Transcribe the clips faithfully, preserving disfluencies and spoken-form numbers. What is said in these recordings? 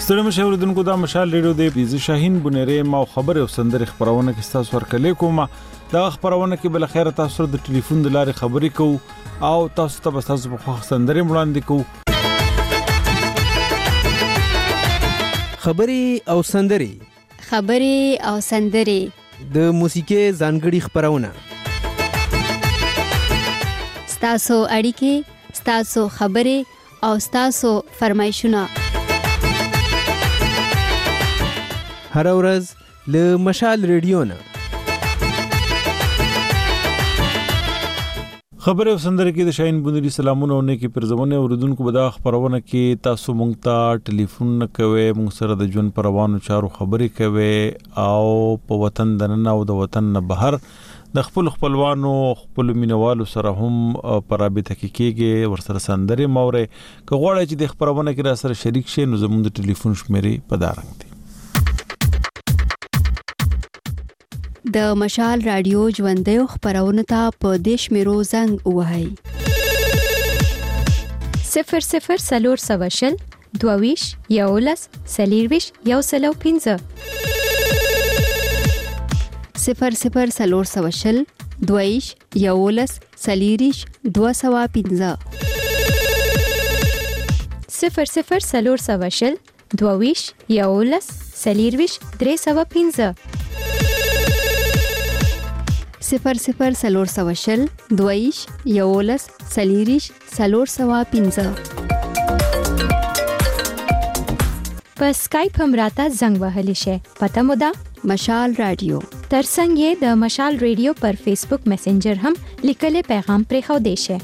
ستړي مشاوردونکو دا مشال ریډیو دی بیز شاهین بنيري ما خبر او سندري خبرونه کې تاسو ورکلې کوم دا خبرونه کې بل خیر تاسو د ټلیفون د لارې خبرې کو او تاسو ته تاسو په سندري وړاندې کو خبري او سندري خبري او سندري د موسیقي ځانګړي خبرونه ستاسو اړیکې ستاسو خبري او ستاسو فرمایشونه هر ورځ له مشال ریډیو نه خبر او سندره کې د شاهین بنيري سلامونه ونه کې پرځونه اوردونکو بدا خبرونه کې تاسو مونږ ته ټلیفون کوي مونږ سره د ژوند پروانو چارو خبرې کوي او په وطن دننه او د وطن نه بهر د خپل خپلوانو خپل مینوالو سره هم پرابطه کې کېږي ورسره سندره موري کغوړی چې د خبرونه کې را سره شریک شي نو زموږ د ټلیفون شمیرې په دارنګ دي د مشال رادیو ژوندې خبرونه ته په دیش میرو زنګ وهاي صفر صفر سلور سواشل دوویش یولس سلیرویش یو سلو پینزه صفر صفر سلور سواشل دوویش یولس سلیریش دو سوا پینزه صفر صفر سلور سواشل دوویش یولس سلیرویش درې سوا پینزه صفر صفر سلور سواشل دویش یولس سلیریش سلور سوا پینزه په سکایپ هم راته زنګ وهلی شي پته مو ده مشال رادیو ترڅنګ یې د مشال ریډیو پر فیسبوک میسنجر هم لیکلې پیغام پرې خو دی شي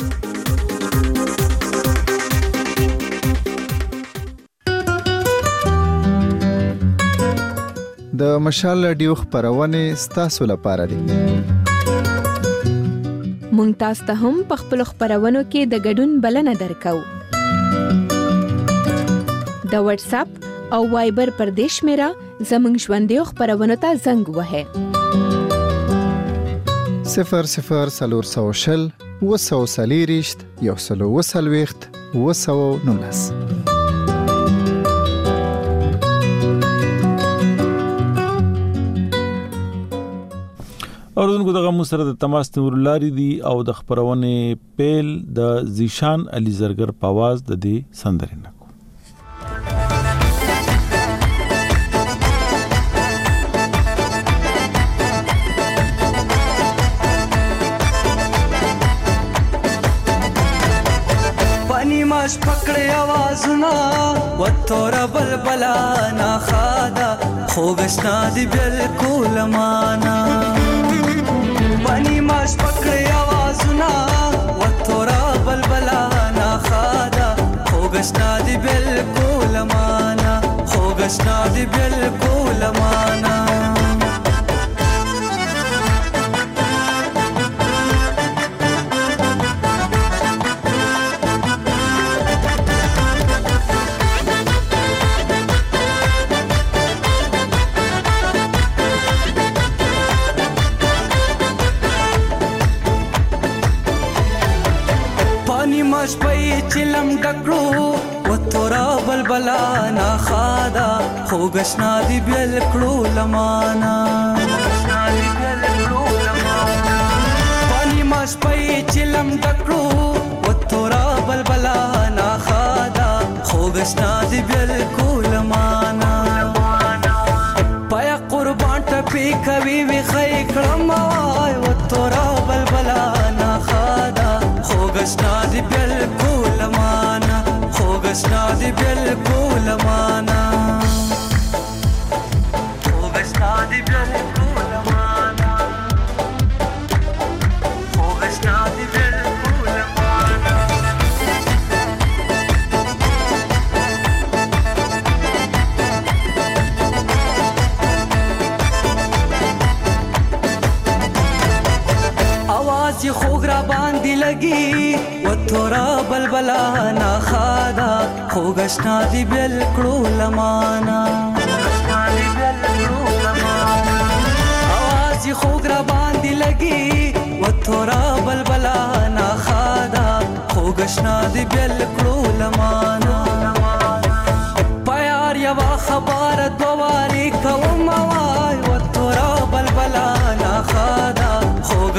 د مشال رادیو خبرونه ستاسو لپاره دي مونږ تاسو ته هم په خپل خبرونو کې د ګډون بلنه درکو د واتس اپ او وایبر پر دیش میرا زمنګ ژوندې خبرونه ته زنګ وهه صفر صفر سلور سوشل وسو سلیریشت یو سلو وسلويخت وسو نونس اوردونکو دغه مو سره د تماس نور لاري دي او د خبرونه پیل د زیشان علي زرګر په आवाज د دې سندرینه پانی ماش پکړې आवाजونه وتور بلبلا نا خادا خوګشنا دی بالکل معنا پانی ماش پکړې आवाजونه وتورا بلبلا نا خادا خوګشنا دی بالکل معنا خوګشنا دی بالکل معنا مش پي چلم ډکړو وتورا بلبلا نا خادا خوګشنا دی بل کړو لمانا پانی مش پي چلم ډکړو وتورا بلبلا نا خادا خوګشنا دی بل کول مانا پیا قربان ټپي کوي وی خې کړم وتورا بلبلا نا خادا خوګشنا دی بالکل معنا خوګشنا دی بالکل معنا خوګشنا دی بالکل معنا خوګشنا دی بالکل معنا आवाज ये खोगरा बांधी लगी वतोरा बलबला ना खादा खोगशना दी बिल्कुल लमाना आवाज ये खोगरा बांधी लगी वतोरा बलबला ना खादा खोगशना दी बिल्कुल लमाना प्यार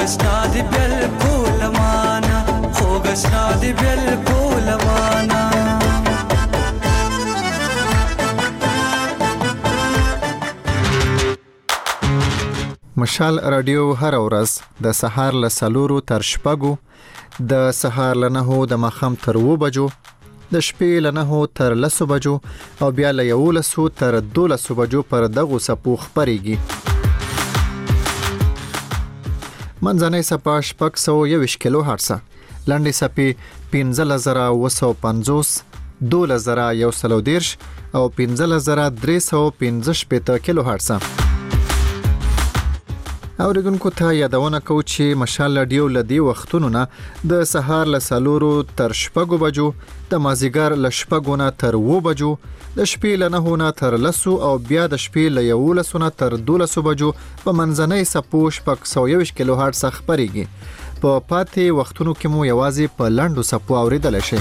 خوګسنا دی بالکل معنا خوګسنا دی بالکل معنا مشال رادیو هر ورځ د سهار له سلورو تر شپږو، د سهار له نهو د ماښام تر اوو بجو، د شپې له نهو تر لسو بجو او بیا له یولسو تر دولسو بجو پر دغو څپو خپرېږي. منځنۍ څپه شپږ سوه یوویشت کیلو هرټزه، لنډې څپې پنځلس زره اوه سوه پنځوس، دولس زره یو سل او دېرش او پنځلس زره درې سوه پنځه شپېته کیلو هرټزه. اوریدونکو ته یادونه کوو چې مشال رادیو له دې وختونو نه د سهار له څلورو تر شپږو بجو، د مازدیګر له شپږو نه تر اوو بجو، د شپې له نهو نه تر لسو او بیا د شپې له یولسو نه تر دولسو بجو په منځنۍ څپو شپږ سوه یوویشت کیلو هرټزه خپرېږي. په پاتې وختونو کې مو یوازې په لنډو څپو اوریدلی شئ.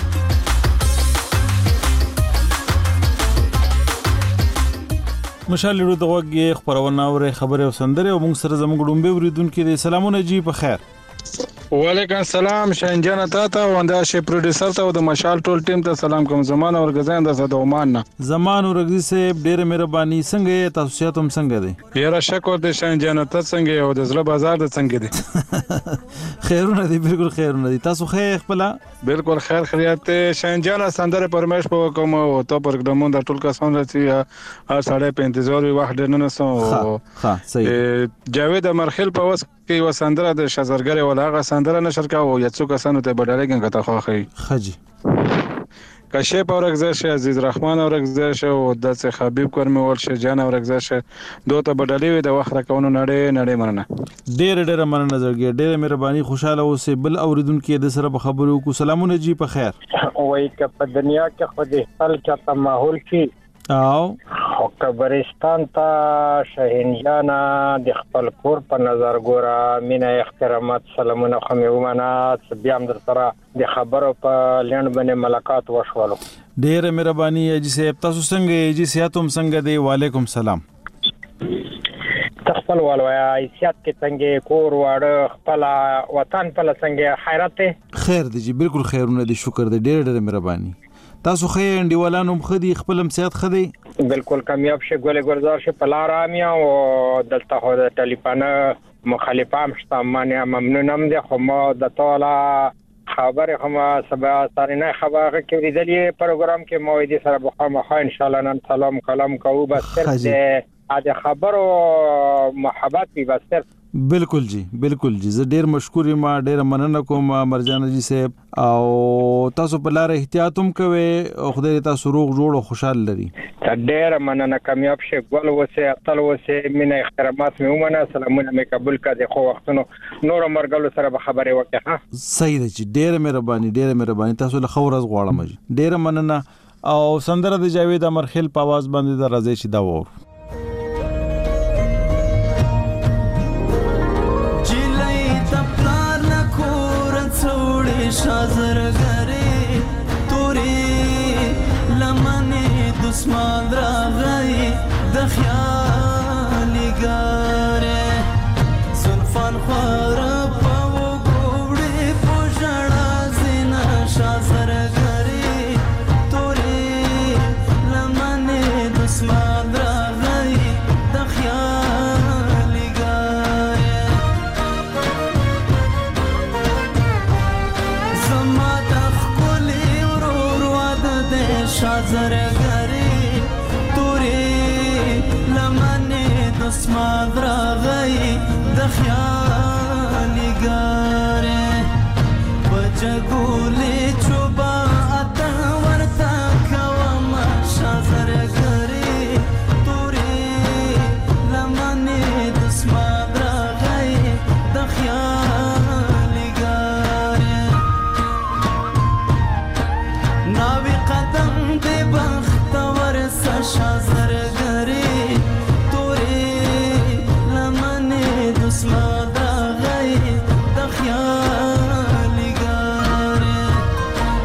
مشال ورو دغه خبرونه او خبره او سندره او موږ سره زموږ ډومبه وریدونکو د سلامونه جی په خیر. وعلیکم السلام شاهنجان تاته وندا شي پروډوسر ته او د مشال ټول ټیم ته سلام کوم. زمان اور غزان د زدومان نه زمان ورغزي سه ډېر مهرباني. څنګه تاسو ساتم څنګه دي؟ ډیر شکر د شاهنجان ته څنګه او د زړه بازار د څنګه دي؟ خیرونه دي بالکل خیرونه دي. تاسو خیر خپل بالکل خیر خیریت شاهنجان سندره پرمېش په کوم او ته پروګرامون د ټول کسان راځي هر ساړه په انتظار وي واحد نه سو. ها صحیح. جاوید مرخل په وس کې وسندره د شزرګره ولاغه سندره نشر کاو یا څو کسانو ته بدلېږي کته خوخي خجی کشه پورګزش عزیز رحمان اورګزش او د حبیب کرمی ورشه جان اورګزش دوته بدلې د وخت راکونو نړۍ نړۍ مننه. ډېر ډېر مننه زړګي. ډېر مهرباني. خوشاله اوسې. بل اوریدونکو د سره په خبرو کو سلامونه جی په خیر. وای ک په دنیا کې خو دې خپل چاته ماحول کې او خبرستان ته شاهنجانا د خپل کور په نظر ګوره مینا احترامات سلامونه خو مې ومنه. بیا هم در سره د خبرو په لند باندې ملاقات وشولو. ډېر مهرباني اجي صاحب. تاسو څنګه اجي سیاتم څنګه دی؟ وعلیکم سلام. خپل والوایا ایسیات کې څنګه کور واړه خپل وطن په څنګه خیرت خیر دی جی بالکل خیرونه دي. شکر دی. ډېر ډېر مهرباني. تاسو خې انډیوالانو مخدي خپلم صحت خدي بالکل کامیاب شي ګولې ګلزار شي پلار امیا او دلته هو د ټلیفون مخالفه مشته مانه ممنونم دي. خو ما د ټوله خبره هم سبا سارنه خبره کې ورېدلې پروګرام کې مو دې سره بخامه ان شاء الله نن سلام کلام کوو. بس صرف د اده خبرو محبت بي بس صرف بالکل جی بالکل جی. زه ډیر مشکور یم. ډیر مننه کوم مرجان جی صاحب. او تاسو په لار احتیاط هم کوئ او خدای تاسو روغ جوړ او خوشاله لري. ډیر مننه. کامیاب شي. ګل وسه اتل وسه مینا احترامات مې ومنه. سلامونه مې قبول کړه. خو وختونو نور مرګلو سره به خبرې وکړه. ها صحیح دی. ډیر مهرباني. ډیر مهرباني. تاسو له خورز غواړم. ډیر مننه. او سندره د جاوید امرخیل په आवाज باندې د راځي چې دا وور شازر غره توري لمنه دسمان را غي د خیال غره زلفان خور په وګړې پوجړا زینا شازر غره توري لمنه دسمان را غي د خیال غره شازر غری توري لمنه دسماد را غي د خیال غره بجګولې چوبا اته ورتا کوما شازر غری توري لمنه دسماد را غي د خیال غره ناوي قدم دې بختور شازر غری توري لمنه دسماد را غي د خیال غره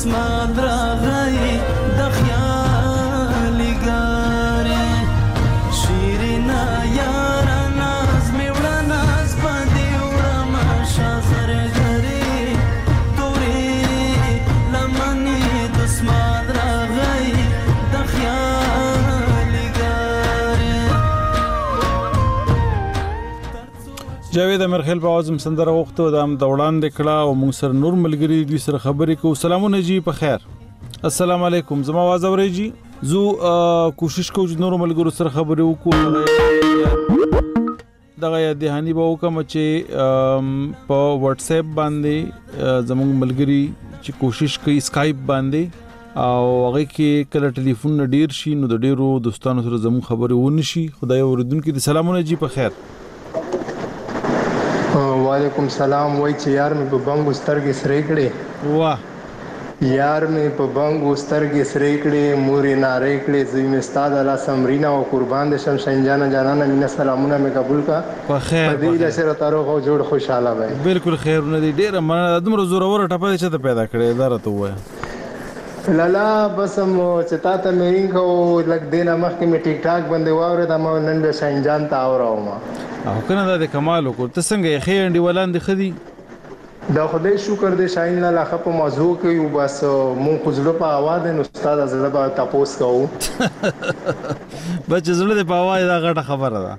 دسمال راغی د خیال ګارې شیرینا یار ناز می وړه ناز باندې وړه ماشه زرګری تورې لمنې دسمال راغی د خیال ګارې. جاوید امرخیل په اوازم سندره وختو د ام دوړان د کړه او موږ سره نور ملګری دي سره خبرې کو. سلامونه جی په خیر. السلام علیکم. زما आवाज اورئ جی؟ زو کوشش کوم چې نور ملګرو سره خبرې وکړو. دغه یادهانی به وکم چې په واتس اپ باندې زموږ ملګری چې کوشش کوي اسکایپ باندې او هغه کې کله ټلیفون ډیر شي نو د ډیرو دوستانو سره زموږ خبرې ونشي. خدای اوریدونکو د سلامونه جی په خیر. وعلیکم سلام. وای چې یار مې په بنګو سترګې سرې کړې. واه یار مې په بنګو سترګې سرې کړې مورې نارې کړې زوی مې ستا د لاس امرینا او قربان دې شم شنجانه جانانه مینه سلامونه مې قبول کا په خیر. په دې لسره تاروغ او جوړ خوشاله وای. بالکل خیرونه دي. ډیره مننه. دومره زوره ټپه چې ته پیدا کړې دارته وای لالا بس مو چې تا ته مې کو لګ دینه مخکې مې ټیک ټاک باندې واورې د ما نن به شنجان تا اوراو ما او کنه د کمال کو ته څنګه یې خېندې ولاندې خدي دا خدای شکر دې شاین لا لاخه په موضوع کې یو بس مون خزلو په आवाज نو استاد زړه په تاسو کوو بچ زړه په आवाज دا غټه خبره ده.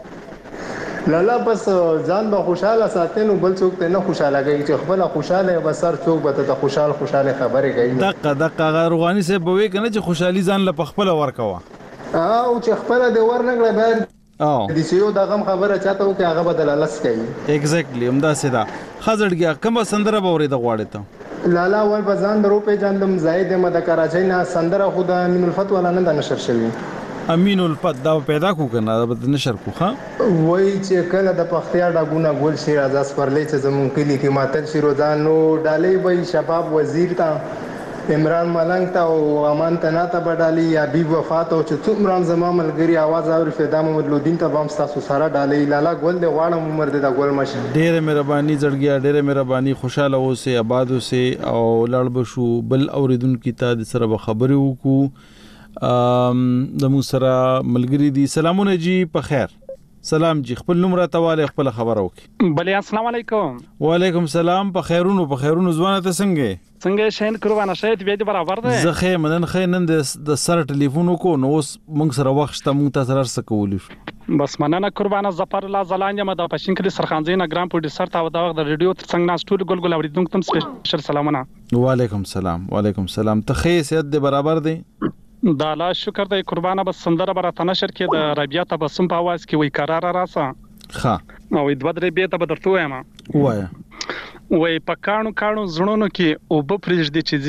لالا بس ځان به خوشاله ساتنو بل څوک ته نه خوشاله کوي چې خپل خوشاله بسر څوک به ته خوشاله خوشاله خبرې کوي. دغه دغه روغانی سه بوي کنه چې خوشحالي ځان له خپل ورکوا او چې خپل د ورنګړه بعد او د سیو دغه خبره چاته او کې هغه بدل لس کوي. ایگزیکټلی همدا سیدا خزړګیا کوم سندره بوري د غواړې ته لالا وای بزان درو په جاندم زائد مد کراچۍ نه سندره خدا من الفتوا نه د نشر شوی امین الفت دا پیدا کو کنه د نشر کو ها وای چې کله د پختیا ډاګونه ګول شي راز پرلې چې زمون کلی کې ماتل شي روزانو ډالې وای شباب وزیر تا عمران ملنګ تا او امان تنا ته بدالي یا بي وفات او چې څومره زما ملګری आवाज اوري فدا محمد لودین ته بام تاسو سره ډالې لالا ګول دی واړم عمر دی دا ګول مشه ډېر مهرباني زړګیا ډېر مهرباني خوشاله اوسه آباد اوسه او لړ بشو بل اوریدونکو ته د سره خبرې وکړو. ام د مو سره ملګری دي. سلامونه جی په خیر. سلام جی خپل نوم را تواله خپل خبر وکي. بله السلام علیکم. وعلیکم سلام. په خیرونو په خیرونو ځوانه ته څنګه څنګه شین قربانه شې ته به برابر ده. زه خې منن خې نن د سره ټلیفون کو نو اوس موږ سره وخت ته موږ تاسو سره سکولې بس مننه قربانه ظفر الله زلانجه مده پښین کلی سرخانزین اګرام پروډوسر ته دا وخت د ریډیو تر څنګه ناس ټول ګل ګل اوریدونکو تم سپیشل سلامونه. وعلیکم سلام. وعلیکم سلام. ته خې سید د برابر دی. دا لا شکر دی قربانه بس سندره برا تنشر کې د ربيعه تبسم په आवाज کې وای قرار راسه ها او د بدر به ته بدرته وایم وای وای پکانو کانو زړونو کې او په فرج دي چې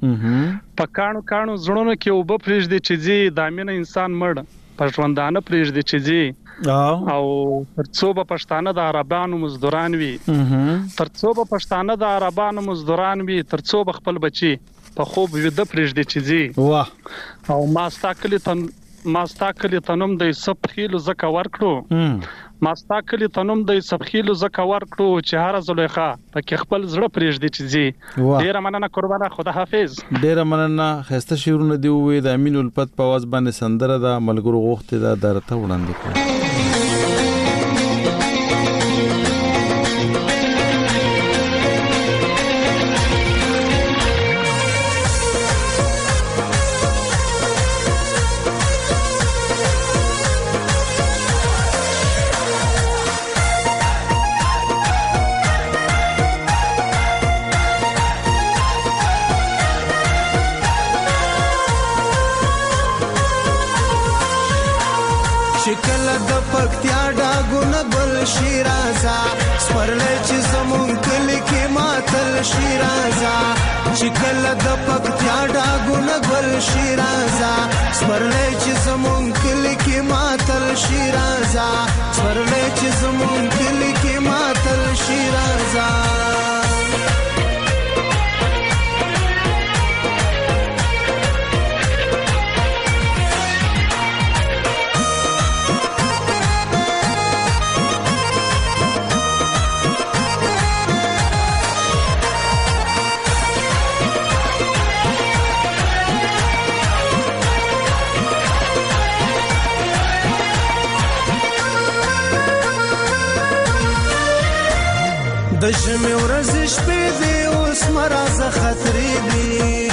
زی پکانو کانو زړونو کې او په فرج دي چې زی د امین انسان مړ پښوندانه فرج دي چې زی او ترڅو په پښتانه د عربانو مزدوران وي ترڅو په پښتانه د عربانو مزدوران وي ترڅو خپل بچي په خوب ویده فرج دي چې زی واه او ما استاکلی تن ما استاکلی تنم د سبخیلو زکه ورکړو ما استاکلی تنم د سبخیلو زکه ورکړو چې هر زلیخه پکې خپل زړه پرېږدي چې زی ډیر مننه قربانه خدا حافظ. ډیر مننه. خسته شیرونه دی وې د امین الفت په आवाज باندې سندره دا ملګرو غوښته دا درته وړاندې کړ. شکل د پکتیا ډاګونه ګل شیرازا سپرلې چې زمون کلی کې ماتل شیرازا شکل د پکتیا ډاګونه ګل شیرازا سپرلې چې زمون کلی کې ماتل شیرازا سپرلې چې زمون کلی کې ماتل شیرازا د ژمي ورځې شپې دي اوس مرازه خطرې دي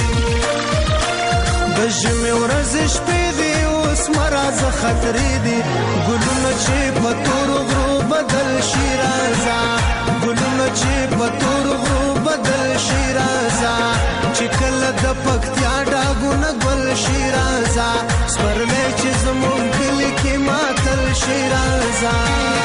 د ژمي ورځې شپې دي اوس مرازه خطرې دي ګلونه چې په تورو غرو بدل شي رازه ګلونه چې په تورو غرو بدل شي رازه چې کله د پکتیا ډاګونه ګل شي رازه سپرلی چې زمونږ کلي کې ماتل شي رازه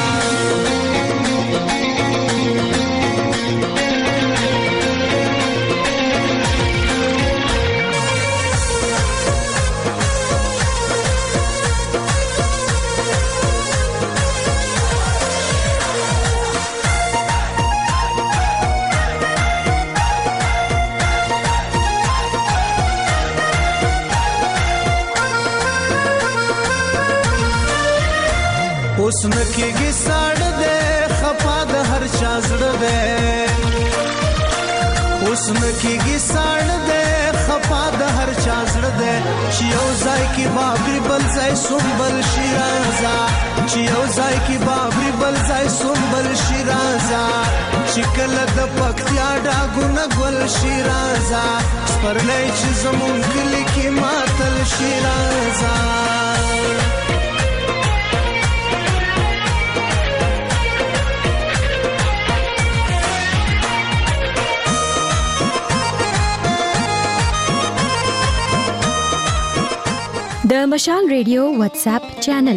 اوس نکېږي ساړه دی خفا د هر چا زړه دی اوس نکېږي ساړه دی خفا د هر چا زړه دی چې یو ځای کې بابري بل ځای سنبل شي رازه چې یو ځای کې بابري بل ځای سنبل شي رازه چې کله د پکتیا ډاګونه ګل شي رازه سپرلی چې زمونږ کلي کې ماتل شي رازه د مشال ریډیو واتس اپ چینل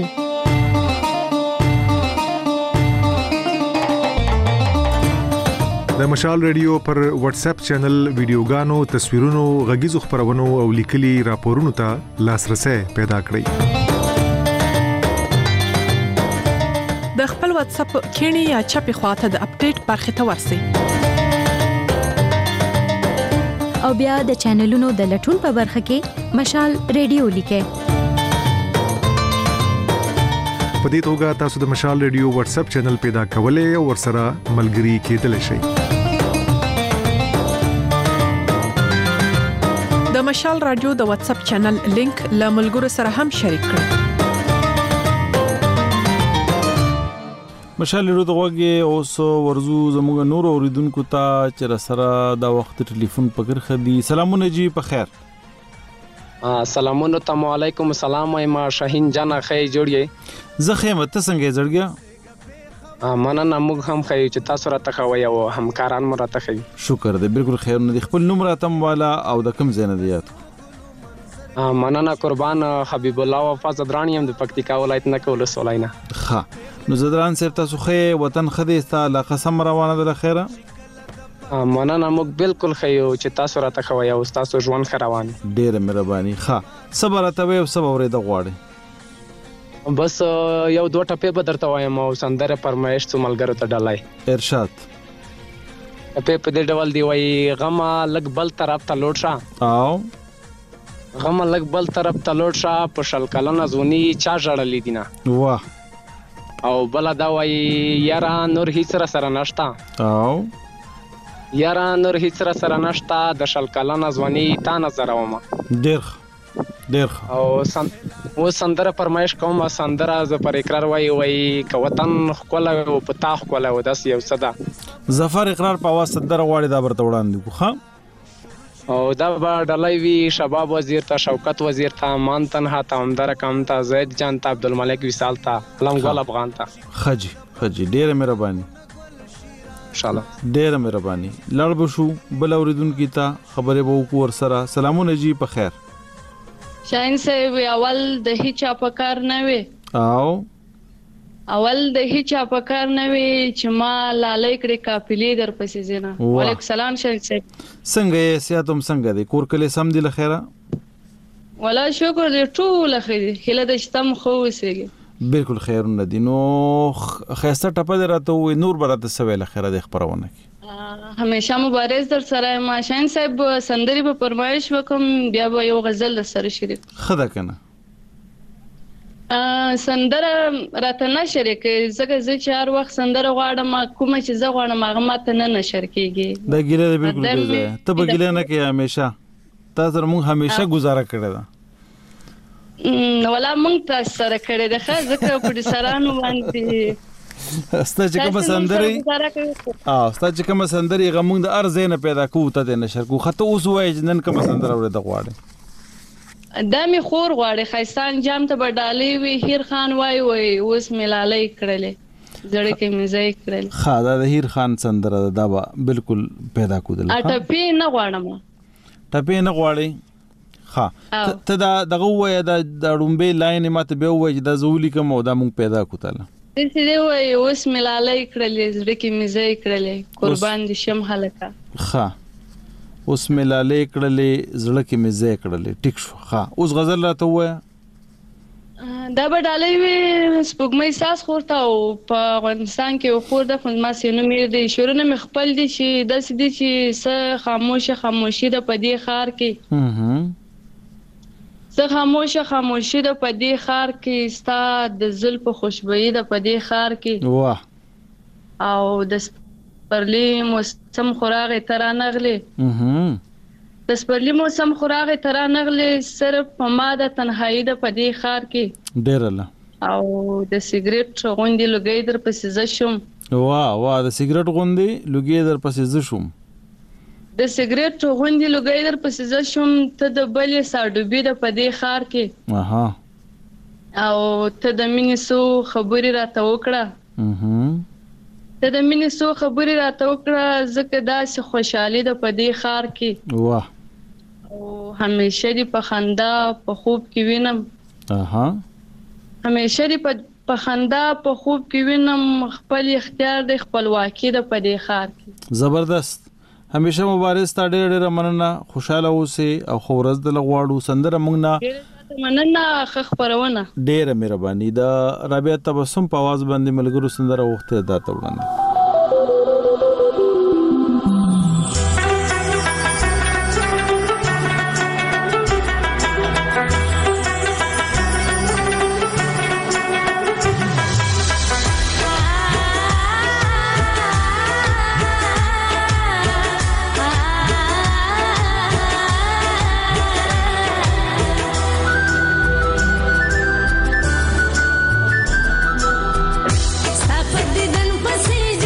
د مشال ریډیو پر واتس اپ چینل ویډیوګانو تصویرونو غږیزو خبرونو او لیکلي راپورونو ته لاسرسي پیدا کړئ د خپل واتس اپ کینی یا چپی خواته د اپډیټ برخه ته ورسئ او بیا د چینلونو د لټون په برخه کې مشال ریډیو لیکئ په دې توګه تاسو د مشال ریډیو واتس اپ چینل پیدا کولای او ورسره ملګري کېدلی شئ د مشال رادیو د واتس اپ چینل لینک له ملګرو سره هم شریک کړئ مشال ریډیو دغه اوس ورزو زموږ نور اوریدونکو ته چې سره دا وخت ټلیفون پکړ خدي سلامونه جی په خیر سلامونه تاسو علیکم السلام ما شاهین جان خې جوړی زخه مت څنګه جوړګیا مننه موږ هم خې چې تاسو راته خوي او همکاران مو راته خې شکر دې بالکل خیر نه خپل نوم راتم والا او د کم زینه دیات مننه قربان حبیب الله وفاز درانیم د پکتیکا ولایت نه کول سولاینا ها نو زدران سر تاسو خې وطن خدي ستا لا قسم روانه ده خیره مننه موږ بالکل خیو چې تاسو راته خوي او تاسو ژوند خروان ډیره مهرباني ښه صبر ته او صبر ورې د غواړي بس یو دوه ټپه به درته وایم او سندره پرمایش څو ملګرو ته ډالای ارشاد په په دې ډول دی وای غم لګ بل طرف ته لوټ شه او غم لګ بل طرف ته لوټ شه په شل کلنه زونی چا جړلې دینه واه او بل دا وای یارا نور هیڅ سره نشتا او یارا نور هیڅ سره نشتا د شل کلنه زونی تا نظر ومه ډیر ډیر او سن و سندره پرمایش کوم سندره ز پر اقرار وای وای ک وطن خپل او پتا خپل او داس یو صدا ظفر اقرار په واسطه سندره واړی دا برته وړاندې کو ها او دا ډلای وی شباب وزیر ته شوکت وزیر ته مان تنها ته همدار کم ته زید جان ته عبدالملک وصال ته لنګول افغان ته خجی خجی ډیر مهرباني ان شاء الله ډیر مهرباني لړ بشو بل اوریدونکو ته خبره وو کو ور سره سلامونه جی په خیر شاین صاحب اول د هیڅ په کار نه وي او اول د هیڅ په کار نه وي چې ما لالې کړې قافلې در پسې زینه وعلیکم السلام شاین صاحب څنګه یې سیاتم څنګه دي کور کله سم دي لخيره ولا شکر دې ټول خیر هله د شتم خو وسېږي بالکل خیر نه دي نو خاصه ټپه راته وي نور برته سوي لخيره د خبرونه کی همیشه مبارز در سره ما شاین صاحب سندري په پرمایش وکم بیا به یو غزل سره شریک خدا کنه سندره راته نه شریک زګه ز چار وخت سندره غواړم کوم چې زه غواړم هغه ماته نه نشر کیږي دا ګیله بالکل دی ته به ګیله نه کوي همیشه تاسو موږ همیشه گزاره کړی دا ولا موږ تاسو سره کړی دا ځکه په دې سرانو باندې ستا چې کوم سندري اه ستا چې کوم سندري غمون د ارزه نه پیدا کوو ته نشر کو خطه اوس وای نن کوم سندره ورته غواړي دا می خور غواړي خیستان جام ته بدالي وی هیر خان وای وای اوس ملالای کړلې زړه کې مزای کړل خا دا د هیر خان سندره دا با بالکل پیدا کودل ا ټپی نه غواړم ټپی نه غواړي خا ته دا دغه وای دا د رومبه لاین ماته به وای دا زولي کوم دا مونږ پیدا کوتل دې دې وای اوس ملالای کړلې زړه کې مزای کړلې قربان دي شم هلکا خا اوس ملالای کړلې زړه کې مزای کړلې ټیک شو خا اوس غزل راته وای دا به ډالۍ وي سپوږمۍ ساس خورته او په افغانستان کې خور د خپل ما سينو مې د شورونه مې خپل دي چې د سدي چې س خاموشه خاموشي د پدې خار کې هم س خاموشه خاموشي د پدې خار کې ستا د زل په خوشبوئی د پدې خار کې واه او د پرلی موسم خوراغه تر نغلي هم د سپرلی موسم خوراغه تر نغلې صرف په ماده تنهایی د پدې خار کې ډېرله او د سیګریټ غوندې لګي در پسې ز شوم واه واه د سیګریټ غوندې لګي در پسې ز شوم د سیګریټ غوندې لګي در پسې ز شوم ته د بلې ساډوبي د پدې خار کې اها او ته د مینې سو خبري راته وکړه اها ته د مینې سو خبري راته وکړه زکه داسې خوشحالي د پدې خار کې واه او همیشه دی په خندا په خوب کې وینم اها همیشه دی په خندا په خوب کې وینم خپل اختیار د خپلواکي د پدې خار کې زبردست همیشه مبارز تا ډېر ډېر مننه خوشاله اوسې او خورز د لغواړو سندره مونږ نه مننه خ خبرونه ډېر مهرباني د رابعه تبسم په आवाज باندې ملګرو سندره وخته دا ته وړاندې Stop it, then pass it.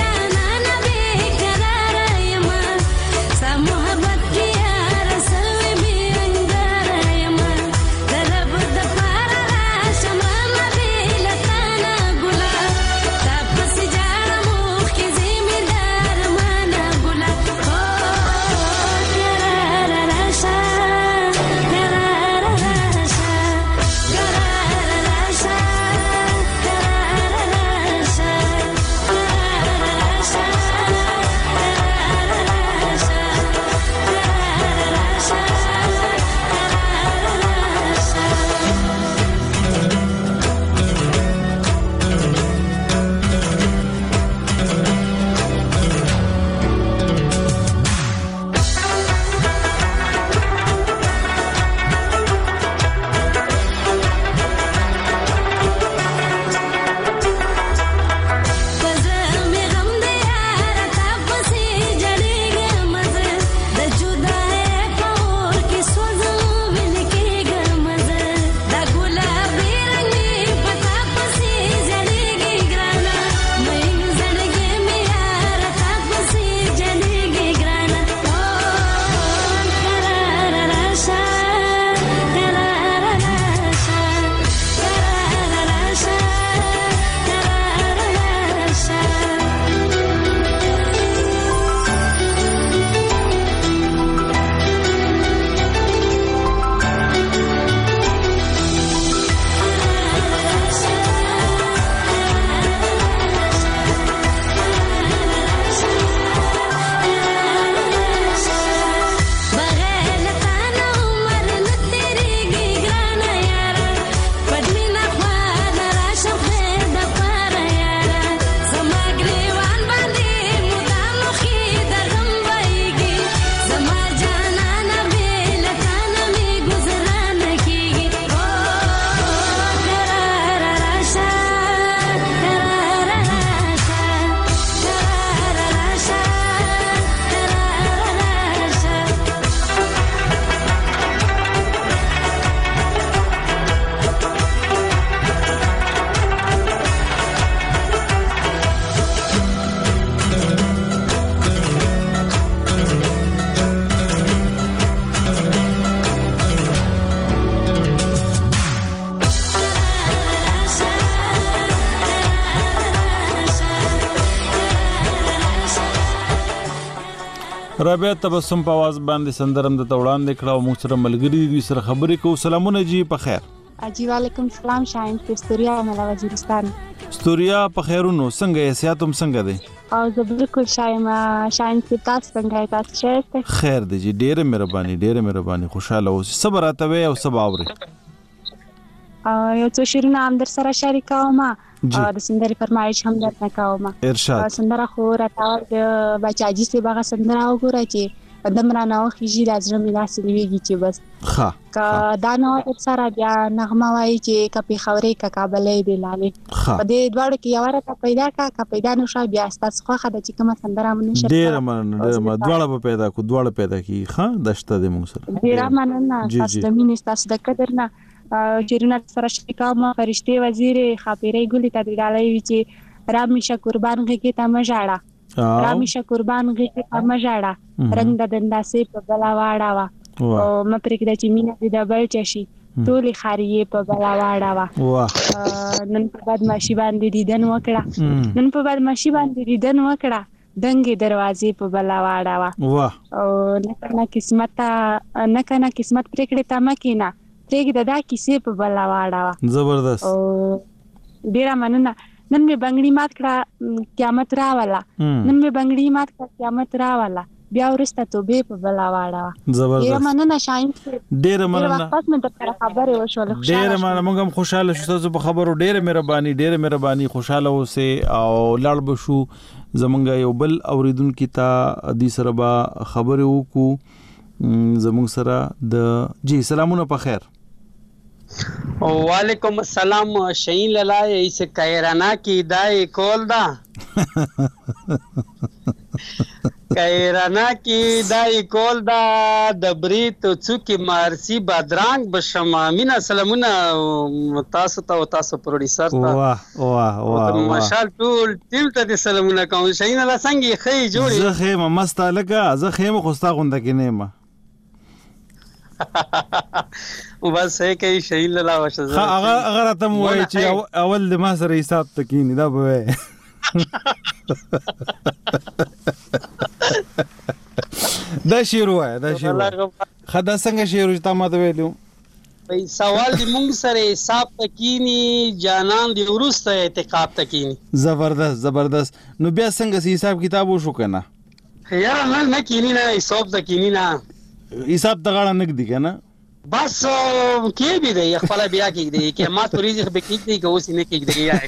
رابعه تبسم په आवाज باندې سندرم د توړاندې کړه او موږ سره ملګری دي سره خبرې کوو. سلامونه جی په خیر. اجي وعلیکم السلام شاهین استوریا ملا وزیرستان. استوریا په خیرونو څنګه یې سیاتم څنګه دی؟ او زه بالکل شایم شاهین تاسو څنګه تاسو شته؟ خیر دی جی ډیره مهرباني ډیره مهرباني خوشاله اوسئ. صبر اتوي او سبا اوري. یو څو شیرونه هم در سره شریکوم د سندري فرمایش هم درته کوم. ارشاد. سندره خو راته د بچاجي سي باغ سندره وګورئ چې دمرا نو خيجي لازم ملاسي ویږي چې بس ها کا دا نو سره بیا نغمه وایي چې کپي خوري کا کابلې دی لاله په دې دواړو کې یو راته پیدا کا کا پیدا نو شای بیا تاسو خو خدای چې کوم سندره مونږ نشه ډیر من ډیر من دواړه په پیدا کو دواړه پیدا کی ها دشته دې مونږ سره ډیر مننه تاسو د مين تاسو د قدر نه چیرونه سره شریکام فرشتي وزیر خاپيري ګولې ته ډالې چې رامیشه قربان کې ته مژاړه رامیشه قربان کې ته مژاړه رنگ د دنداسې په بلا واړه وا او مپرې کې د چمینه د بل چشي ټولې خاریه په بلا واړه وا نن په بعد ماشي باندې دیدن وکړه نن په بعد ماشي باندې دیدن وکړه دنګي دروازې په بلا واړه وا او نه قسمت نه کنه قسمت پرېکړه تا مکینا پرېګ د دا کیسې په بلا واړه وا زبردست او ډیر مننه. نن می بنگړی مات کړه قیامت راواله نن می بنگړی مات کړه قیامت راواله بیا ورسته توبه په بلا واړه زبردست. ډیر مننه شاهین ډیر مننه پس مې ته خبره وشول. ډیر مننه موږ هم خوشاله شو تاسو په خبرو ډیر مهرباني ډیر مهرباني خوشاله اوسه او لاړ بشو زمونږ یو بل اوریدونکو ته د سره با خبره وکړو زمونږ سره د جی سلامونه په خیر. وعلیکم السلام شاهین لالا ایسه کایرانا کی دای کول دا کایرانا کی دای کول دا د بریت څوکي مارسی بادرنګ بشما مینا سلامونه تاسو ته تاسو پروډوسر ته واه واه واه ماشال ټول ټیم ته سلامونه کوم. شاهین لالا څنګه خې جوړي زه خې مستا لګه زه خې مخستا غونډه کې نه ما بس هي کوي شاهین لالا وشه ها هغه هغه ته مو وای چې اول د ما سره حساب تکینی دا به دا شیر وای دا شیر خدا څنګه شیر تا ما ته ویلو په سوال دی مونږ سره حساب تکینی جانان دی ورسته اعتقاد تکینی. زبردست زبردست. نو بیا څنګه حساب کتاب وشو کنه یاره نه نه کینی نه حساب تکینی نه حساب تغاړه نک دی کنه بس کې به دی خپل بیا کې دی کې ما توریزه به کې دی که اوس نه کې دی یا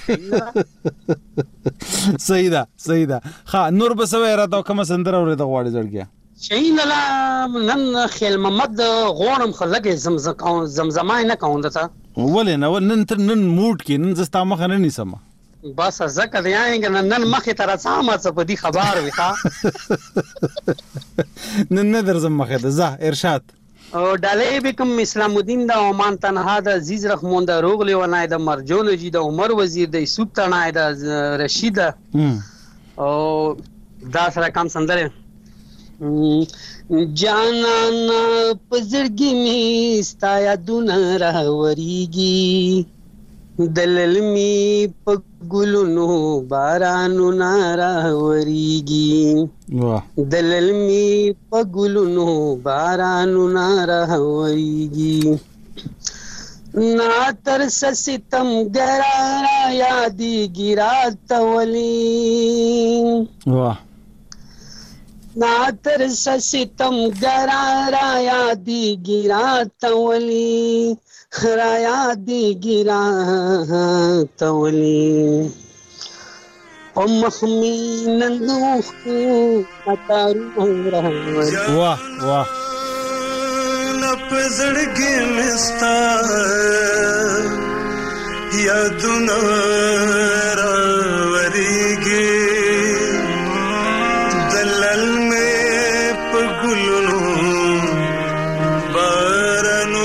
صحیح ده صحیح ده. ها نور به سوي را دا کوم سندره ورته غواړي ځړګیا شاهین لالا نن خیل محمد غونم خلګه زمزم زمزمای نه کوم دته ولې نه نن تر نن موډ کې نن زستا مخ نه نیسم بس زکه دی یانګ نن مخه تر سامه څه په دې خبر وي ښا نن نه درځم مخه ده زه ارشاد او ډالې بكم اسلام الدین د عمان تنها د عزیز رحمون د روغلی ونای د مرجون جی د عمر وزیر د یوسف تنای د رشید او دا سره کم سندره جانان پزړګي می ستایا دون راوريږي دللمی په ګلونو بارانو ناراوريږي واه دللمی په ګلونو بارانو ناراوريږي نا تر ستم ګرارا یادی ګرات ولی واه نا تر ستم ګرارا یادی ګرات ولی خرایا دی ګرا تولی او مخمین نوخ اتارو واه واه نپزړګي مستا یادونه راوريږي دلل مې په ګلونو بارانو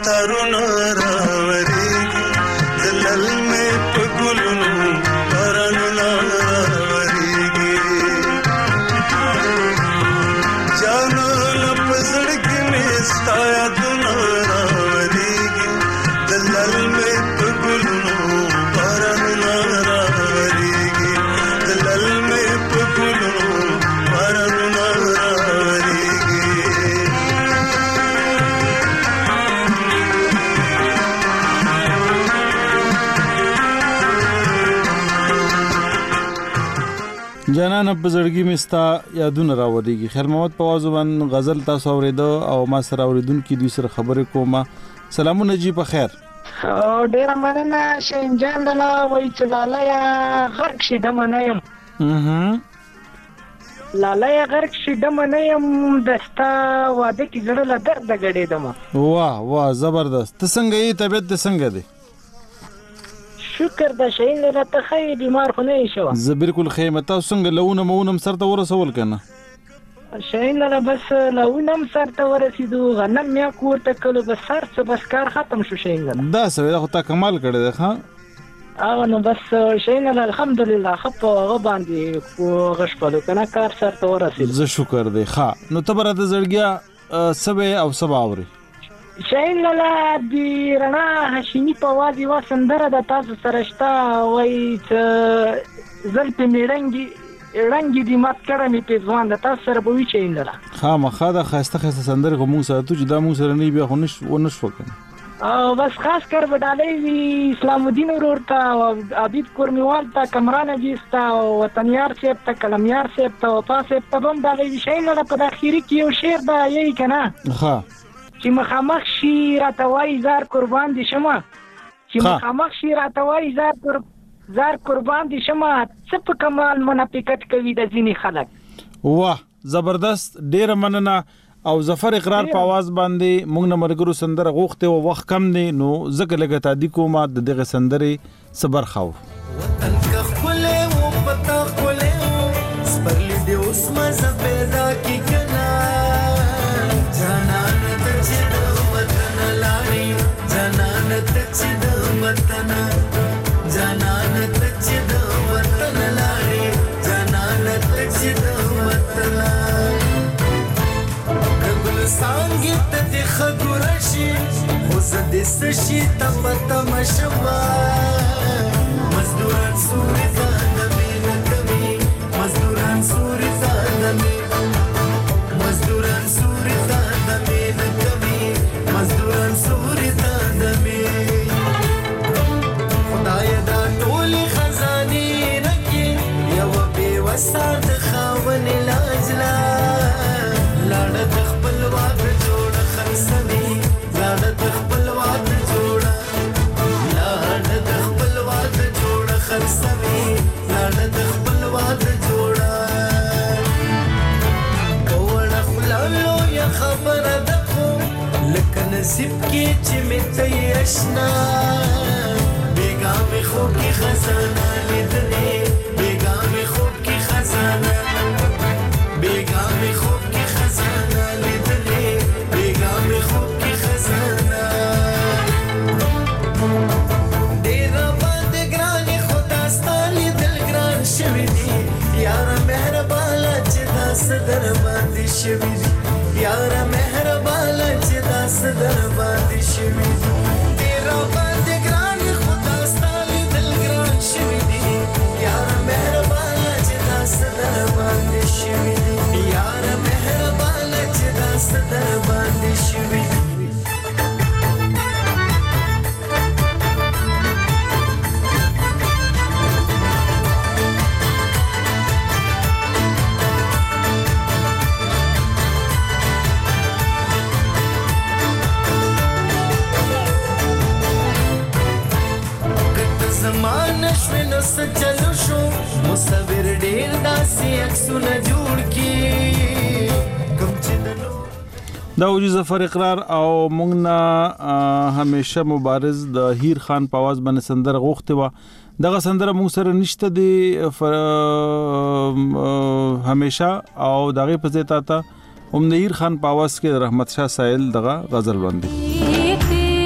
ترونه راوريږي دلل مې په ګلونو پرانونه راوريږي جانو لپزړګي مې ستا یادونه راوريږي دلل مې په ګلونو پرانونه راوريږي دلل مې په ګلونو پرانونه راوريږي جانان په زړګي مستا یادونه راوړيږي. خیر محمد په आवाज باندې غزل تاسو اوریدو او ما سره اوریدونکو دوی سره خبرې کومه. سلامونه جی په خیر. او ډیر مننه شینجان دلا وای چې لاله غرق شي د منیم اها لاله غرق شي د منیم دستا واده کی زړه له درد غړې دما. واه واه زبردست. ته څنګه یې؟ طبيعت ته څنګه دی؟ شکر د شین له تخې بیمار خو نه شو. زه بالکل خیمه. تاسو څنګه لونه مونم سره ورسول کنه؟ شین له بس لونم سره ورسېدو غنم میا کور ته کله بس سر څه بس کار ختم شو. شین دا څه دا خو تا کمال کړی دی. ها او نو بس شین الحمدلله خپ غ باندې غش په کنه کار سره ورسېد. زه شکر دی. ها نو تبره د زړګیا سبه او سبا اوري شین لاله دی رڼا هاشمي په وادي و سندره د تاسو سره شتا وای چې زلپې میړنګي رنګي دی مات کړه می په ځوان د تاسو سره به وی شین لاله. ها مخه دا خاسته خاسته سندره کوم سره ته چې دا مو سره نه بیا خو نش و نش وکنه. او بس خاص کر وډالې وی اسلام الدین ورته او عبید کورمیوال ته کمران جستا او وطنیار سیب ته کلمیار سیب ته وفا سیب ته بم دا وی شین لاله په اخیری کې یو شعر دا یی کنه. ها چې مخامخ شي راتوي زار قربان دي شمه چې مخامخ شي راتوي زار قرب زار قربان دي شمه څه په کمال منافقت کوي د ځینی خلک. واه زبردست. ډیر مننه. او ظفر اقرار په आवाज باندې موږ نه مرګرو سندره غوښته او وخت کم دی نو زکه لګه تا دي کومه د دغه سندره صبر خو وطن کا خله و پتا خله سپرلی دی اوس مزه پیدا کی کنا جانان ته چې وطن لاري جانان ته چې وطن جانان ته چې وطن لاري جانان ته چې وطن سانګت ته خګورشي خو زده سشي تپتا مشوا مزدوران سوري زادمي نکمي مزدوران سوري زادمي مزدوران سوري زادمي نکمي مزدوران سوري زادمي خدای دا ټولي خزاني رکي یو به وسات خاون لاجلا لاړه تخپل واد جوړ خرسني لاړه تخپل واد جوړ لاړه تخپل واد جوړ خرسني لاړه تخپل واد جوړ وړه خلالو یا خبره دکو لکه نصیب کې چې مته آشنا بیګا می خو کې خزانه لیدلې بیګا می خو کې خزانه بیګا می خو خزانه لیدلې بیګا می خوب کې خزانه ډېر باندې ګران خدا ستالي دل ګران شوی دی یار مهربان چې داس در باندې شوی دی یار مهربان چې داس در باندې شوی دی ډېر باندې ګران خدا ستالي دل ګران شوی دی یار مهربان چې داس در باندې شوی دی یار مهربان چې داس در باندې شوی زمانه شوي نو سچلو شو مصور ډیر داسې عکسونه جوړ کی کوم چې دا وجو ظفر اقرار او موږ نه همیشه مبارز د هیر خان په आवाज باندې سندره غوښته و. دغه سندره موږ سره نشته دی همیشه او دغه په ځای تا هم د هیر خان په आवाज کې رحمت شاه سایل دغه غزل باندې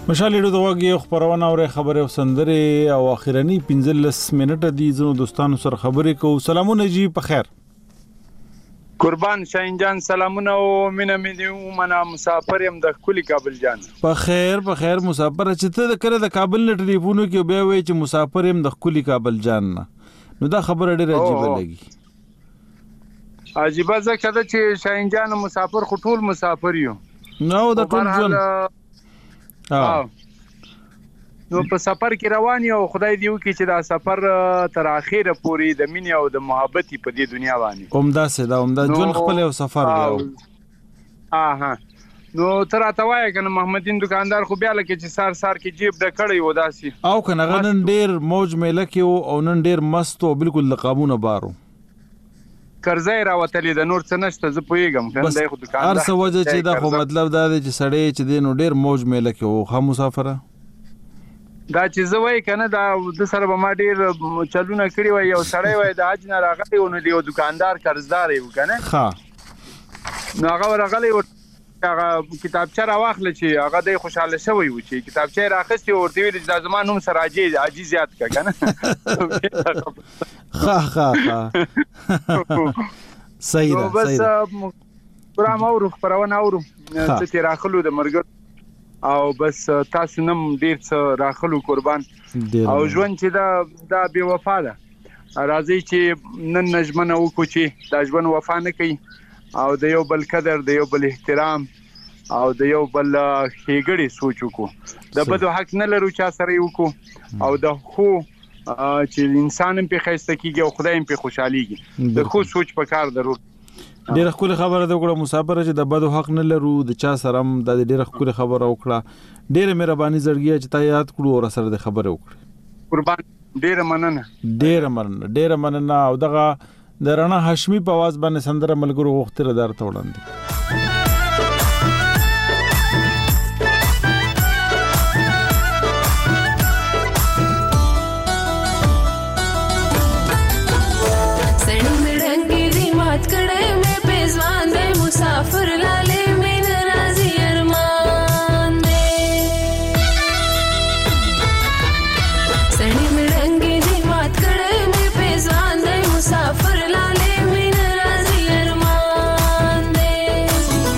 مشال ډو دواګي خبرونه او خبره او سندره او اخرنی پنځلس منټه دي زنو دوستانو سره خبرې کو. سلامونه جی په خیر. قربان شاهین جان سلامونه او مینه مې دی منا مسافر يم د کلی کابل جان. په خیر په خیر مسافر چې ته د کړه د کابل نه ټلیفون کې بیا وای چې مسافر يم د کلی کابل جان نه. نو دا خبره ډیره عجیب لګي. عجیب ځکه دا چې شاهین جان مسافر خټول مسافر یو. نو د ټول ځل ها نو په سفر کې روان یو خدای دی وکي چې دا سفر تر اخره پوری د مینې او د محبت په دې دنیا باندې اومدا سه دا اومدا جون خپل یو سفر دی. ها نو تر اتوای کنه محمدین دکاندار خو بیا لکه چې سار سار کې جیب د کړی و داسي او کنه غنن ډیر موج میله کې او نن ډیر مست او بالکل لقابونه بارو قرضې راوتلې د نور څه نشته زه پوېږم کنه دای خو دکاندار هر څه وجه چې دا خو مطلب دا دی چې سړی چې دین ډیر موج میله کې او خامو مسافره دا چې زه وای کنه دا د سره به ما ډیر چلونه کړی وای یو سړی وای د حج نه راغلی و نو دی دکاندار قرضدار یو کنه ها نو هغه راغلی و هغه کتابچه راواخله چې هغه د خوشاله شوی و چې کتابچه راخستی او ورته ویل چې د زمان هم سره عاجز عاجز زیات کا کنه ها ها ها صحیح ده بس پرام اورو پرونه اورو چې راخلو د مرګ او بس تاسو نم ډیر څه راخلو قربان او ژوند چې دا دا بے وفا ده راځي چې نن نجمنه وکړو چې دا ژوند وفا نه کوي او د یو بل قدر د یو بل احترام او د یو بل ښېګړې سوچ وکړو د بدو حق نه لرو چا سره وکړو او د خو چې انسان هم په خیسته کیږي او خدای هم په خوشحاليږي د خو سوچ په کار ضرورت ډیره خپل خبره د وګړو مسافر چې د بدو حق نه لرو د چا سره هم د ډیره خپل خبره وکړه ډیره مهرباني زړګي چې تا یاد کړو او سره د خبره وکړه قربان ډیره مننه ډیره مننه ډیره مننه او دغه د رڼا هاشمي په आवाज باندې سندره ملګرو وختره درته وړاندې मुसाफिर लाले में नाराजी अरमान दे सड़ी में रंगे जी बात करे में पेजवान दे मुसाफिर लाले में नाराजी अरमान दे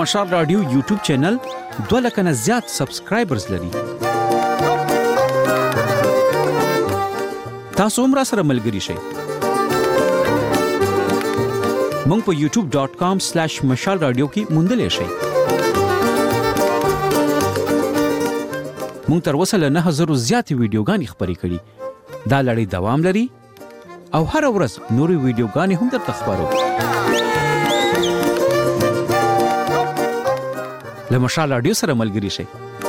مشال رادیو یوټیوب چینل دوه لک نه زیات سبسکرایبرز لري. تاسو هم را سره ملګري شئ. مونږ په یوټیوب ډاٹ کام سلیش مشال رادیو کې موندلی شئ. مونږ تر اوسه له نه زره زیاتې ویډیوګانې خپرې کړي. دا لړۍ دوام لري او هر ورځ نورې ویډیوګانې هم درته خپرو. له مشال رادیو سره ملګري شئ.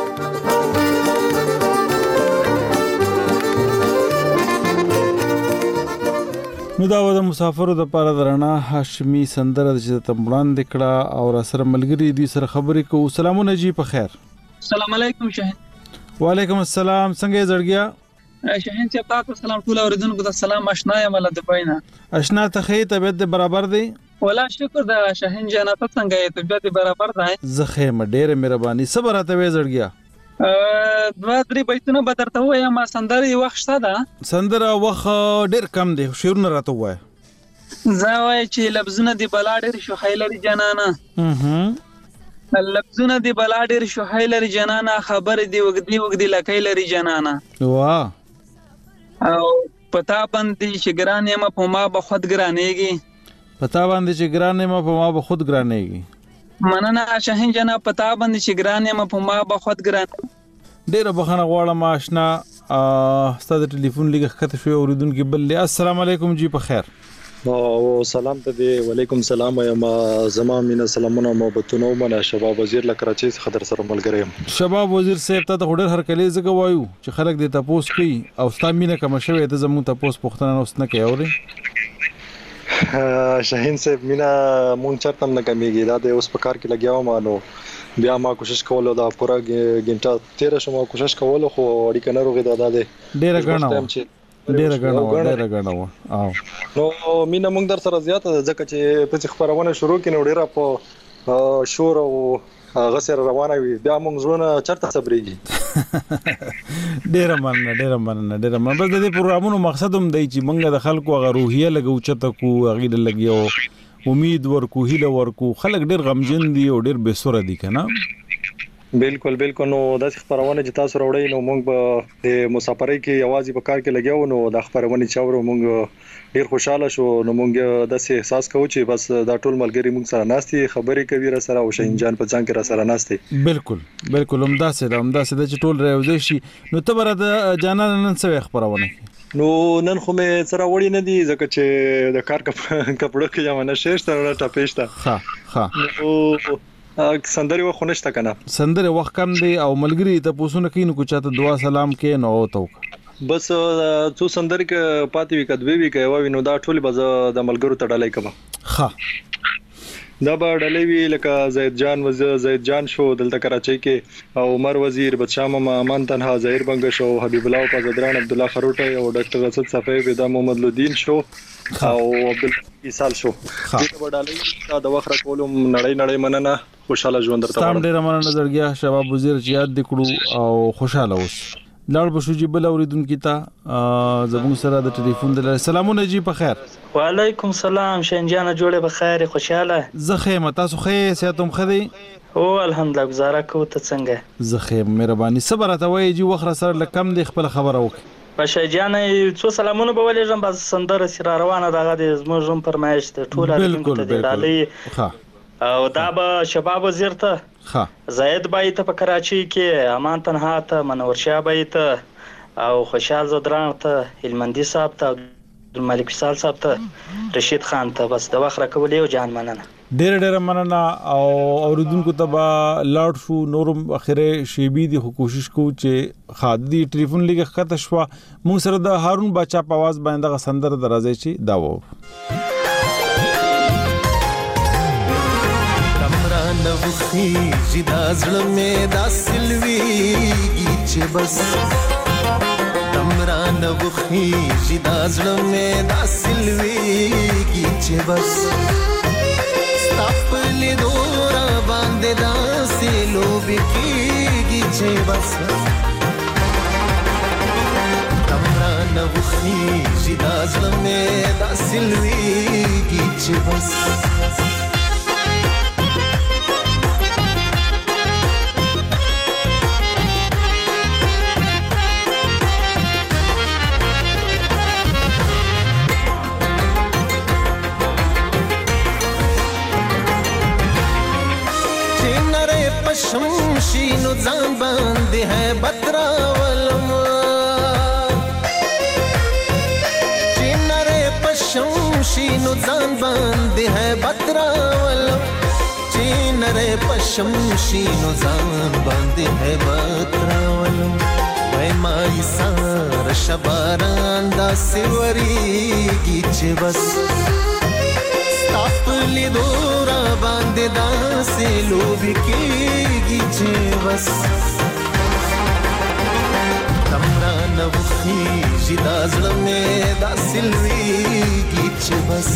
نو دا و د مسافرو د پاره درنا هاشمي سندره چې تمبلان دکړه او را سره ملګری دي سره خبرې کوو. سلامونه جی په خیر. السلام علیکم شاهین. وعلیکم السلام. څنګه یې زړګیا؟ شاهین چې تاسو سلام ټول اوریدونکو ته سلام. آشنا یم له دبینا. آشنا ته خې طبيعت برابر دی؟ ولا شکر دا شاهین جان ته څنګه یې طبيعت برابر ده؟ زخه مډېر مهرباني صبر راته وې زړګیا. دوا درې بیتونه به درته وایم. سندره وخت شته ده؟ سندره وخت ډېر کم دی. شعرونه راته وای. زه وای چې لفظونه دی بلا ډېر شو خیلری جنانا. اها لفظونه دی بلا ډېر شو خیلری جنانا. خبر دی وګدي وګدي لکای لري جنانا. واه او پتا باندې چې ګران یم په ما به خود ګرانېږي. پتا باندې چې ګران یم په ما به خود ګرانېږي. مننه شاهین جناب. پتا باندې چې ګران یم په ما به خود ګران. ډېر بخښنه غواړم آشنا. ستاسو ټلیفون لګ خطه شوی اوریدونکو بل. السلام علیکم جی په خیر. او سلام ته دی. وعلیکم السلام. یم زما مینا سلامونه محبتونه ومنه. شباب وزیر له کراچۍ څخه در سره ملګری یم. شباب وزیر صاحب ته ډېر هر کله زګ وایو چې خلک دې تاسو کوي او ستا مینا کوم شوی ته زموږ تاسو پوښتنه نوستنه کوي. اوري شاهین صاحب مینا مونږ چرته نه کمیږي. دا د اوس په کار کې لګیاو مانو. بیا ما کوشش کولو دا پورا غنټه تیر شمو کوشش کولو خو اړیکه نه روغې دا ده. ډیره غاڼه ډیره غاڼه ډیره غاڼه او نو مینا مونږ در سره زیاته ځکه چې په خبرونه شروع کینو ډیره په شور او غسر روانه وي. بیا مونږ زونه چرته صبرېږي. ډیره مننه ډیره مننه ډیره مننه. بس د دې پروګرامونو مقصد هم دی چې مونږ د خلکو غو روحیه لګو چته کو غیډه لګیو امید ورکو هیله ورکو. خلک ډیر غمجن دي او ډیر بے سره دي کنه. بالکل بالکل. نو د خبرونه چې تاسو راوړی نو مونږ به د مسافرۍ کې आवाज په کار کې لګیاو. نو د خبرونه چاورو مونږ ډیر خوشاله شو. نو مونږ د احساس کوو چې بس دا ټول ملګری مونږ سره ناشتي خبرې کوي را سره او شاهین جان په ځان کې را سره ناشتي. بالکل بالکل. همدا سره همدا سره چې ټول راوځي شي. نو ته بر د جانان نن څه خبرونه نو نن خو مې سره وړي نه دي ځکه چې د کار کپړو کې یمنه شېشته را ټاپېشته. ها ها او سندري وخت نشته کنه. سندري وخت کم دی او ملګری ته پوښتنه کین کو چاته دعا سلام کې نو تو بس څو سندري کې پاتې وی کډوي وی کوي نو دا ټول بز د ملګرو ته ډالای کما. ها دا به ډالې وی لکه زید جان وزیر زید جان شو دلته کراچۍ کې او عمر وزیر بچام امان تنها ظاهر بنګ شو حبیب الله پازدران عبد الله خروټي او ډاکټر اسد صفوی بيدا محمد لودین شو او عبد الایسال شو. دغه به ډالې دا د وخت کولم نړۍ نړۍ مننه. خوشاله ژوند درته تام ډیر مننه درګیا. شباب وزیر چې یاد دکړو او خوشاله اوس. لړ بشو جی بل اوریدونکو ته زموږ سره د ټلیفون د سلامونه جی په خیر. وعلیکم السلام شنجانه جوړه په خیر خوشاله. زخه متا سو خې ساتم خدي. او الحمدلله گزاره کو ته څنګه؟ زخه مهرباني صبر ته وای جی وخت سره لکم د خپل خبره وک. بشه جان څو سلامونه به ولېږم بس سندره سره روانه دغه د زموږ فرمایش ته ټول بالکل بالکل. ها او دا به شباب وزیر ته ها زید بای ته په کراچۍ کې امان تنها ته منور شاه بای ته او خوشحال زدران ته هلمندي صاحب ته ملک وصال صاحب ته رشید خان ته بس د وخت راکول یو جان مننه. ډېر ډېر مننه او اوریدونکو ته با لاړ شو. نورم اخره شیبي دی خو کوشش کو چې خادي ټلیفون لګه خطه شو. موږ سره د هارون بچا په आवाज باندې غ سندر درازي چې دا و نوخي جدا زړه مې دا سلوي چې بس تمرا نوخي جدا زړه مې دا سلوي چې بس خپل دورا باندې دا سلو بکیږي چې بس تمرا نوخي جدا زړه مې دا سلوي چې بس بترا ولم چینره پشم شینو ځان باندې ہے بترا ولم چینره پشم شینو ځان باندې ہے بترا ولم وای مای سار شباران دا سیوریږي چې بس ستاپلی دورا باندې دا سلوبي کېږي چې بس تمرا نوخي جدا زړه مې دا سلويږي چې بس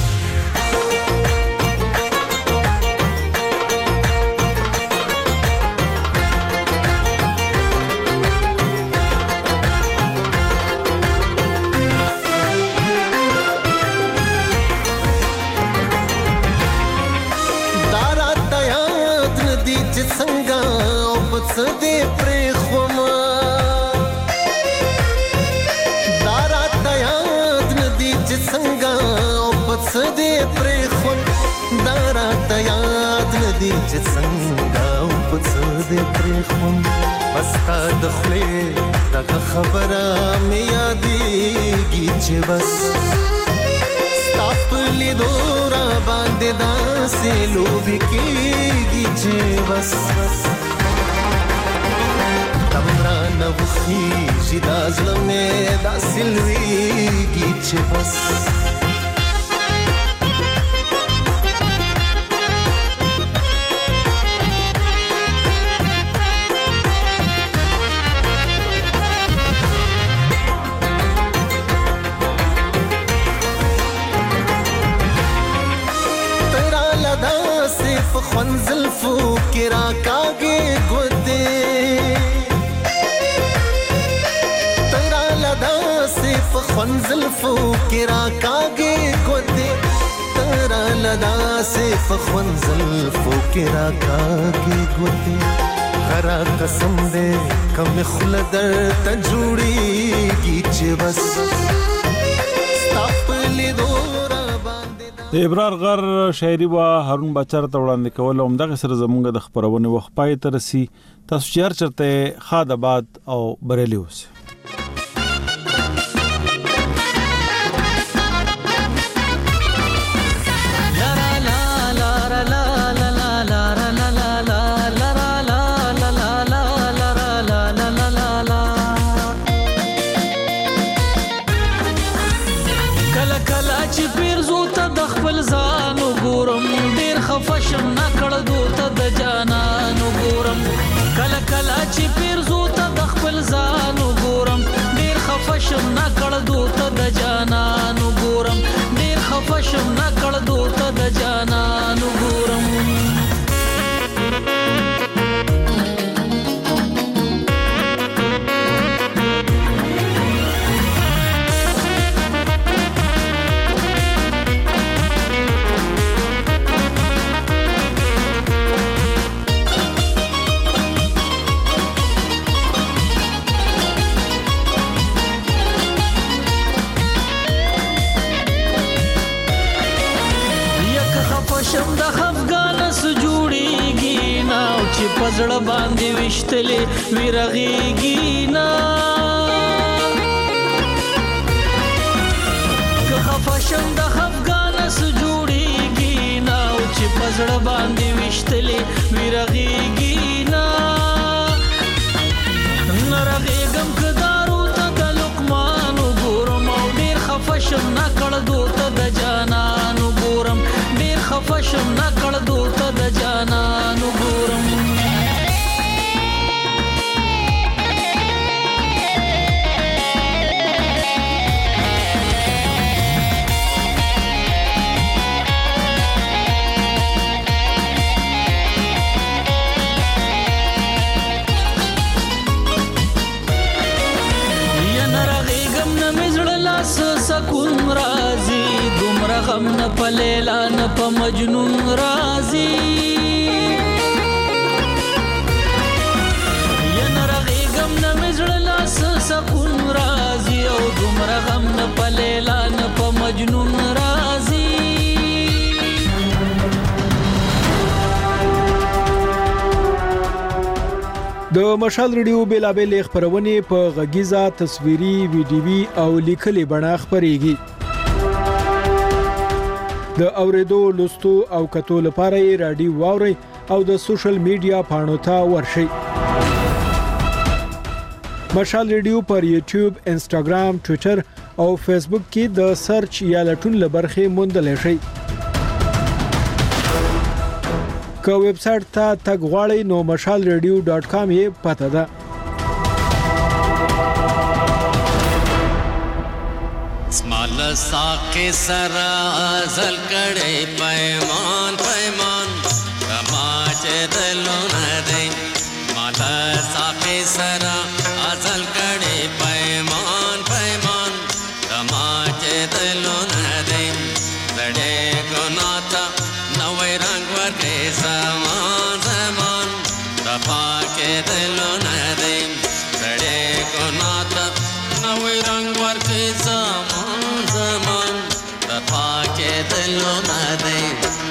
دې پرې خوما دارا تیاد ندی چې څنګه او پڅ دې پرې خوم دارا تیاد ندی چې څنګه او پڅ دې پرې خوم بس تا د خپل دغه خبره مې یادېږي چې بس ستاپلی دورا باندې داسې لوبې کېږي چې بس تمرا نوخي جدا زړه مې دا سلويږي چې بس ترا لدا صرف خنزل فو کرا کاږي ګوتې خنزل فو کرا کاږي ګوتې ترا لدا صرف خنزل فو کرا کاږي ګوتې غرا قسم دې کم خلدر ته جوړيږي چې بس ستاپلی دورا باندې د ابرار غر شاعري وا هارون بچر ته وړاندې کول او دغه سره زمونږ د خبرونه وخت پای تر سي تاسو چیر چرته خاد آباد او بریلی اوس فشم نکړ دوته د جانانو ګورم کله کله چې پیرزو ته د خپل ځانو ګورم ډیر خفشم نکړ دوته د جانانو ګورم ډیر خفشم نکړ دوته د جانانو ګورم شم د افغان سجوړيږي نا او چې پزړه باندې وشتلې ویرغيږي نا که خفشم د افغان سجوړيږي نا او چې پزړه باندې وشتلې ویرغيږي نا نرغيګم کدارو ته د لقمان ګورم او ډیر خفشم نکړ دوته د جانانو ګورم خفشم نکړ دوته د جانانو ګورم یا نرغېګم نه مې زړه لاس سکون راځي دومره غم نه په لیلا نه په مجنون راځي یا نرغېګم نه مې زړه لاس سکون راځي او دومره غم نه په لیلا نه په مجنون راځي د مشال ریډیو بیلابل خبرونه په غږیزه تصویري ویډیوي او لیکلي بڼه خبريږي د اوریدو لوستو او کتو لپاره رادیو واوري او د سوشل میډیا پاڼو ته ورشي مشال ریډیو پر یوټیوب انسټاګرام ټوئیټر او فیسبوک کې د سرچ یا لټون لبرخه موندل شي که ویب سټ ته تګ غواړئ نو مشال ریډیو ډاٹ کام یې پته ده اسمال ساقي سرا ازل کړي پیمان پیمان کما چې دلونه دی مال ساقي سرا ازل کړي پیمان پیمان کما چې دلونه دی زړه ګناتا نوې رنگ ورکې زمان زمان رفا کې دلونه دی زړه ګناتا نوې رنگ ورکې زمان زمان رفا کې دلونه دی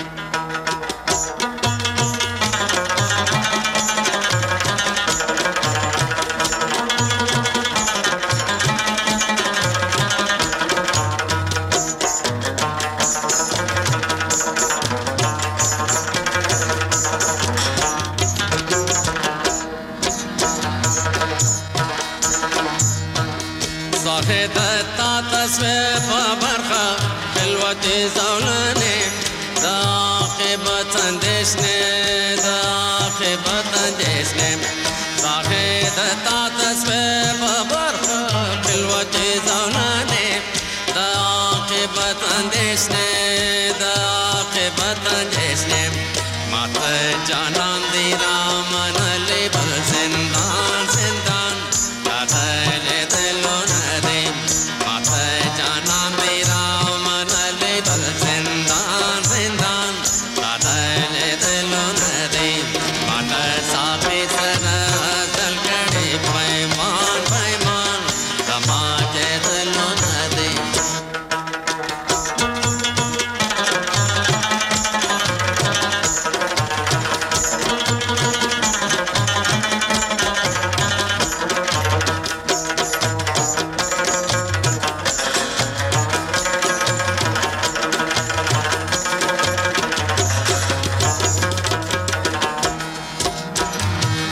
زولانه دا خیبت اندیشنه دا خیبت اندیشنه زاهد تا تصویب برخ خلوت زولانه دا خیبت اندیشنه دا خیبت اندیشنه مات جانان دی رامن لی بل زندان زندان دادل دلون دی مات جانان دی رامن زندان زندان دادل دلون دی مال ساقي سرا دل کړي پیمان پیمان سماج دلون دی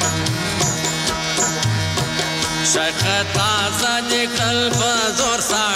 شکتا ساج کل بزور سا